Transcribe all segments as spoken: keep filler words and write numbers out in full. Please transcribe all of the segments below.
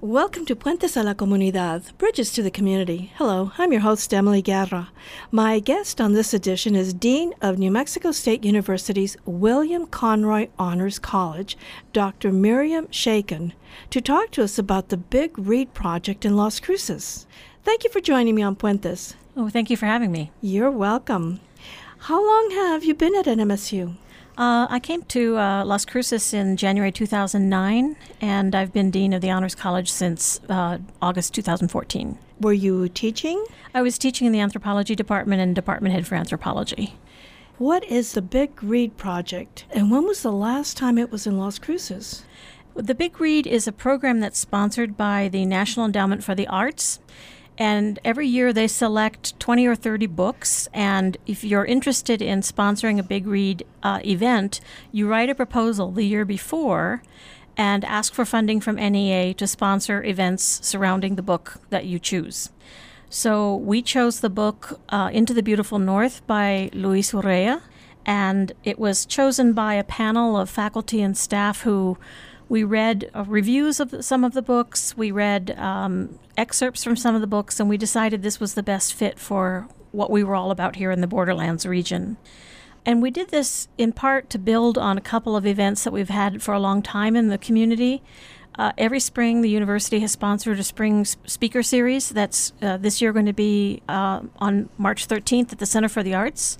Welcome to Puentes a la Comunidad, Bridges to the Community. Hello, I'm your host, Emily Guerra. My guest on this edition is Dean of New Mexico State University's William Conroy Honors College, Doctor Miriam Chaiken, to talk to us about the Big Read Project in Las Cruces. Thank you for joining me on Puentes. Oh, thank you for having me. You're welcome. How long have you been at N M S U? Uh, I came to uh, Las Cruces in January two thousand nine, and I've been Dean of the Honors College since uh, August two thousand fourteen. Were you teaching? I was teaching in the anthropology department and department head for anthropology. What is the Big Read Project, and when was the last time it was in Las Cruces? The Big Read is a program that's sponsored by the National Endowment for the Arts. And every year they select twenty or thirty books, and if you're interested in sponsoring a Big Read uh, event, you write a proposal the year before and ask for funding from N E A to sponsor events surrounding the book that you choose. So we chose the book uh, Into the Beautiful North by Luis Urrea, and it was chosen by a panel of faculty and staff who we read uh, reviews of some of the books, we read um, excerpts from some of the books, and we decided this was the best fit for what we were all about here in the Borderlands region. And we did this in part to build on a couple of events that we've had for a long time in the community. Uh, every spring, the university has sponsored a spring speaker series that's uh, this year going to be uh, on March thirteenth at the Center for the Arts.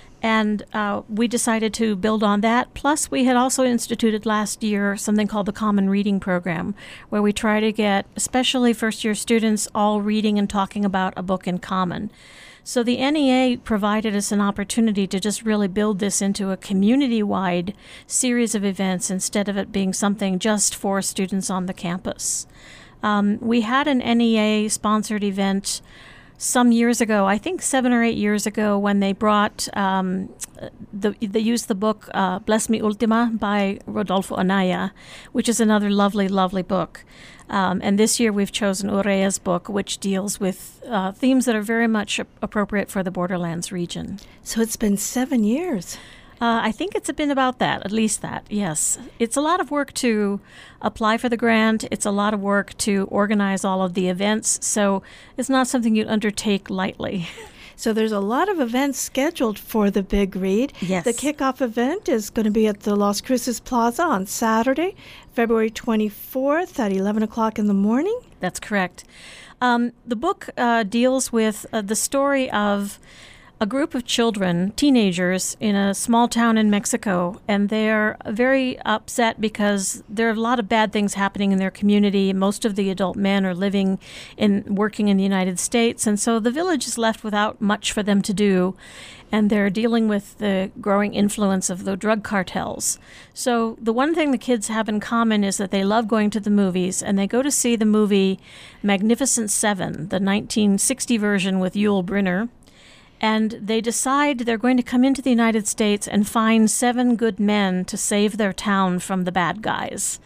And uh, we decided to build on that. Plus, we had also instituted last year something called the Common Reading Program, where we try to get, especially first-year students, all reading and talking about a book in common. So the N E A provided us an opportunity to just really build this into a community-wide series of events instead of it being something just for students on the campus. Um, we had an N E A-sponsored event some years ago, I think seven or eight years ago, when they brought, um, the, they used the book uh, Bless Me Ultima by Rodolfo Anaya, which is another lovely, lovely book. Um, and this year we've chosen Urrea's book, which deals with uh, themes that are very much appropriate for the Borderlands region. So it's been seven years. Uh, I think it's been about that, at least that, yes. It's a lot of work to apply for the grant. It's a lot of work to organize all of the events, so it's not something you undertake lightly. So there's a lot of events scheduled for the Big Read. Yes. The kickoff event is going to be at the Las Cruces Plaza on Saturday, February twenty-fourth at eleven o'clock in the morning. That's correct. Um, the book uh, deals with uh, the story of a group of children, teenagers, in a small town in Mexico, and they're very upset because there are a lot of bad things happening in their community. Most of the adult men are living and working in the United States, and so the village is left without much for them to do, and they're dealing with the growing influence of the drug cartels. So the one thing the kids have in common is that they love going to the movies, and they go to see the movie Magnificent Seven, the nineteen sixty version with Yul Brynner. And they decide they're going to come into the United States and find seven good men to save their town from the bad guys.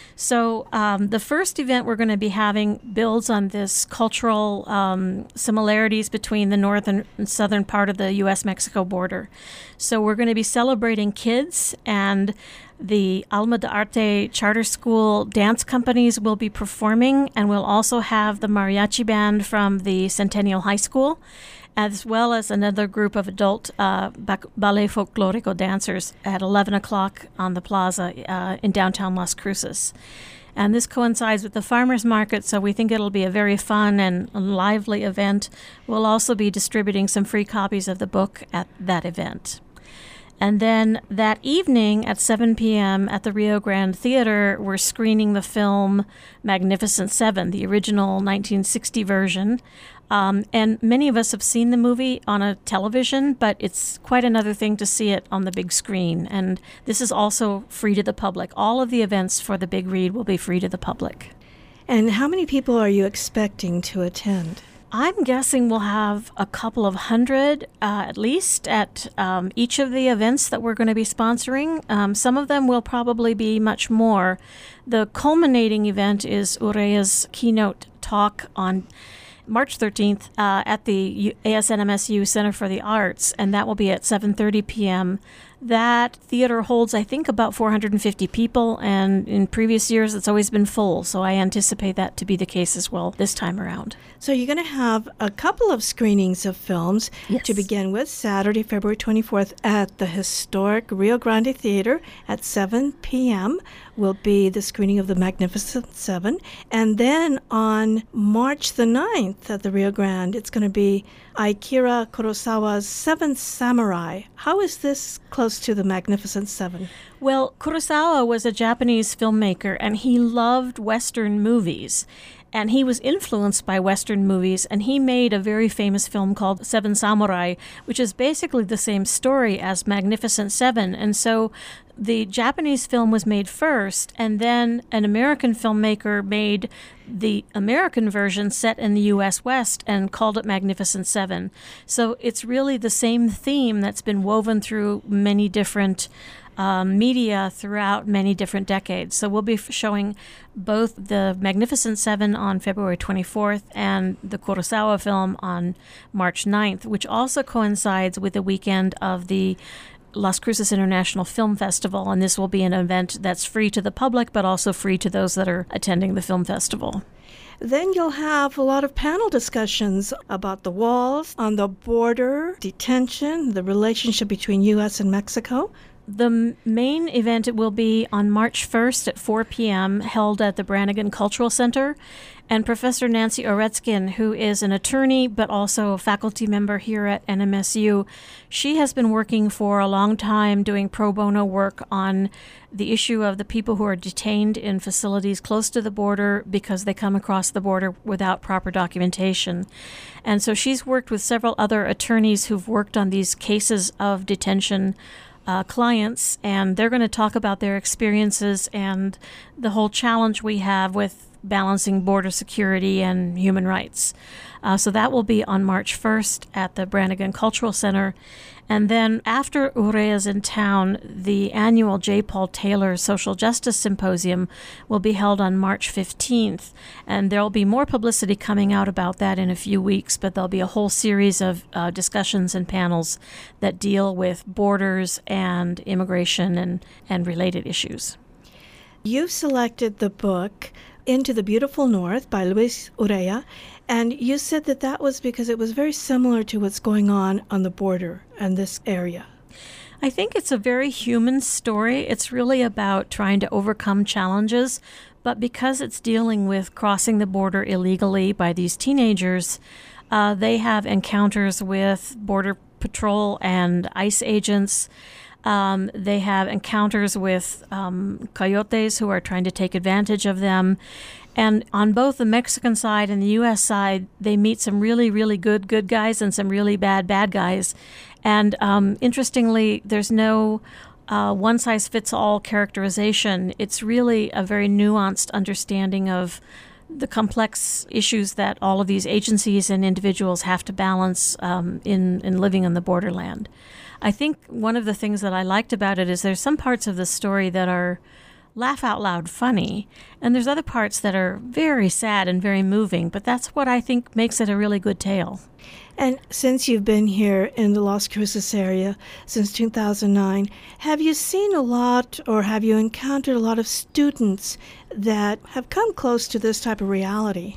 So um, the first event we're going to be having builds on this cultural um, similarities between the northern and southern part of the U S Mexico border. So we're going to be celebrating kids, and the Alma de Arte Charter School dance companies will be performing, and we'll also have the mariachi band from the Centennial High School, as well as another group of adult uh, ballet folklorico dancers at eleven o'clock on the plaza uh, in downtown Las Cruces. And this coincides with the farmers market, so we think it'll be a very fun and lively event. We'll also be distributing some free copies of the book at that event. And then that evening at seven p.m. at the Rio Grande Theater, we're screening the film Magnificent Seven, the original nineteen sixty version. Um, and many of us have seen the movie on a television, but it's quite another thing to see it on the big screen. And this is also free to the public. All of the events for the Big Read will be free to the public. And how many people are you expecting to attend? I'm guessing we'll have a couple of hundred uh, at least at um, each of the events that we're going to be sponsoring. Um, some of them will probably be much more. The culminating event is Urrea's keynote talk on March thirteenth uh, at the U- A S N M S U Center for the Arts, and that will be at seven thirty p.m. That theater holds, I think, about four hundred fifty people, and in previous years it's always been full, so I anticipate that to be the case as well this time around. So you're going to have a couple of screenings of films. Yes. To begin with, Saturday, February twenty-fourth at the historic Rio Grande Theater at seven p.m. will be the screening of The Magnificent Seven. And then on March the ninth at the Rio Grande, it's going to be Akira Kurosawa's Seven Samurai. How is this close to The Magnificent Seven? Well, Kurosawa was a Japanese filmmaker, and he loved Western movies. And he was influenced by Western movies, and he made a very famous film called Seven Samurai, which is basically the same story as Magnificent Seven. And so the Japanese film was made first, and then an American filmmaker made the American version set in the U S West and called it Magnificent Seven. So it's really the same theme that's been woven through many different Um, media throughout many different decades. So we'll be f- showing both the Magnificent Seven on February twenty-fourth and the Kurosawa film on March ninth, which also coincides with the weekend of the Las Cruces International Film Festival. And this will be an event that's free to the public, but also free to those that are attending the film festival. Then you'll have a lot of panel discussions about the walls on the border, detention, the relationship between U S and Mexico. The m- main event will be on March first at four p.m., held at the Brannigan Cultural Center. And Professor Nancy Oretskin, who is an attorney but also a faculty member here at N M S U, she has been working for a long time doing pro bono work on the issue of the people who are detained in facilities close to the border because they come across the border without proper documentation. And so she's worked with several other attorneys who've worked on these cases of detention Uh, clients, and they're going to talk about their experiences and the whole challenge we have with balancing border security and human rights. Uh, so that will be on March first at the Brannigan Cultural Center. And then after Urrea's in town, the annual J. Paul Taylor Social Justice Symposium will be held on March fifteenth. And there will be more publicity coming out about that in a few weeks, but there'll be a whole series of uh, discussions and panels that deal with borders and immigration and, and related issues. You've selected the book Into the Beautiful North by Luis Urrea, and you said that that was because it was very similar to what's going on on the border in this area. I think it's a very human story. It's really about trying to overcome challenges, but because it's dealing with crossing the border illegally by these teenagers, uh, they have encounters with Border Patrol and ICE agents. Um, they have encounters with um, coyotes who are trying to take advantage of them. And on both the Mexican side and the U S side, they meet some really, really good good guys and some really bad bad guys. And um, interestingly, there's no uh, one-size-fits-all characterization. It's really a very nuanced understanding of the complex issues that all of these agencies and individuals have to balance um, in, in living on the borderland. I think one of the things that I liked about it is there's some parts of the story that are laugh out loud funny, and there's other parts that are very sad and very moving, but that's what I think makes it a really good tale. And since you've been here in the Las Cruces area since two thousand nine, have you seen a lot or have you encountered a lot of students that have come close to this type of reality?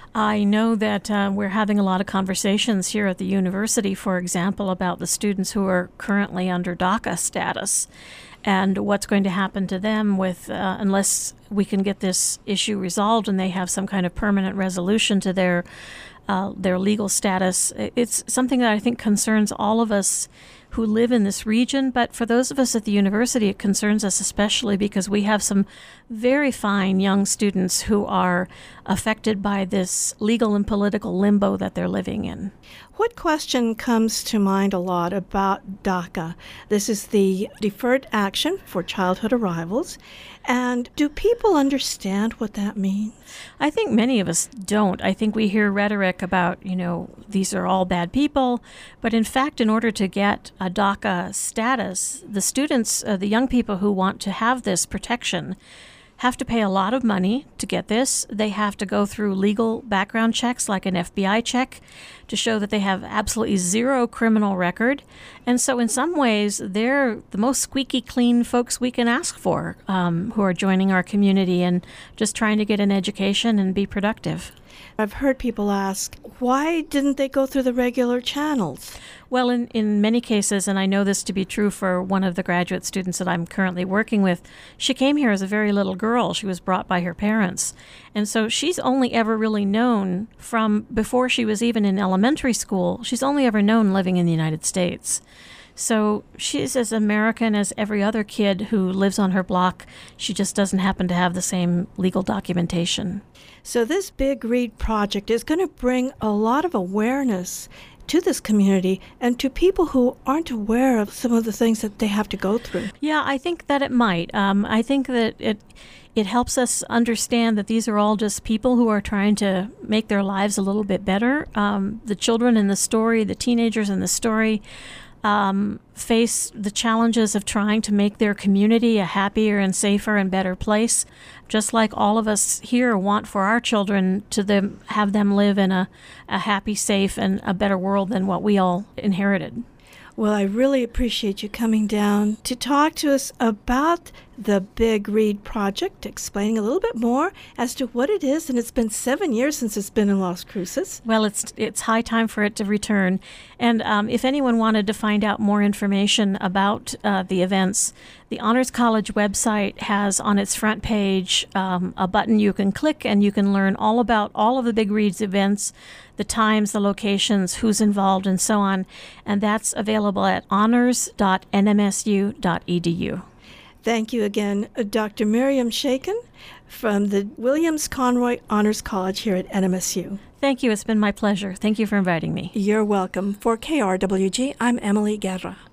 I know that uh, we're having a lot of conversations here at the university, for example, about the students who are currently under DACA status and what's going to happen to them with uh, unless we can get this issue resolved and they have some kind of permanent resolution to their uh, their legal status. It's something that I think concerns all of us who live in this region, but for those of us at the university, it concerns us especially because we have some very fine young students who are affected by this legal and political limbo that they're living in. What question comes to mind a lot about DACA? This is the Deferred Action for Childhood Arrivals. And do people understand what that means? I think many of us don't. I think we hear rhetoric about, you know, these are all bad people. But in fact, in order to get a DACA status, the students, uh, the young people who want to have this protection, have to pay a lot of money to get this. They have to go through legal background checks like an F B I check to show that they have absolutely zero criminal record. And so in some ways, they're the most squeaky clean folks we can ask for um, who are joining our community and just trying to get an education and be productive. I've heard people ask, why didn't they go through the regular channels? Well, in, in many cases, and I know this to be true for one of the graduate students that I'm currently working with, she came here as a very little girl. She was brought by her parents. And so she's only ever really known from before she was even in elementary school, she's only ever known living in the United States. So she's as American as every other kid who lives on her block. She just doesn't happen to have the same legal documentation. So this Big Read project is going to bring a lot of awareness to this community and to people who aren't aware of some of the things that they have to go through. Yeah, I think that it might. Um, I think that it it helps us understand that these are all just people who are trying to make their lives a little bit better. Um, the children in the story, the teenagers in the story, Um, face the challenges of trying to make their community a happier and safer and better place, just like all of us here want for our children to them, have them live in a, a happy, safe, and a better world than what we all inherited. Well, I really appreciate you coming down to talk to us about the Big Read project, explaining a little bit more as to what it is. And it's been seven years since it's been in Las Cruces. Well, it's it's high time for it to return. And um, if anyone wanted to find out more information about uh, the events, the Honors College website has on its front page um, a button you can click, and you can learn all about all of the Big Reads events, the times, the locations, who's involved, and so on. And that's available at honors dot n m s u dot e d u. Thank you again, Doctor Miriam Shakin from the Williams Conroy Honors College here at N M S U. Thank you. It's been my pleasure. Thank you for inviting me. You're welcome. For K R W G, I'm Emily Guerra.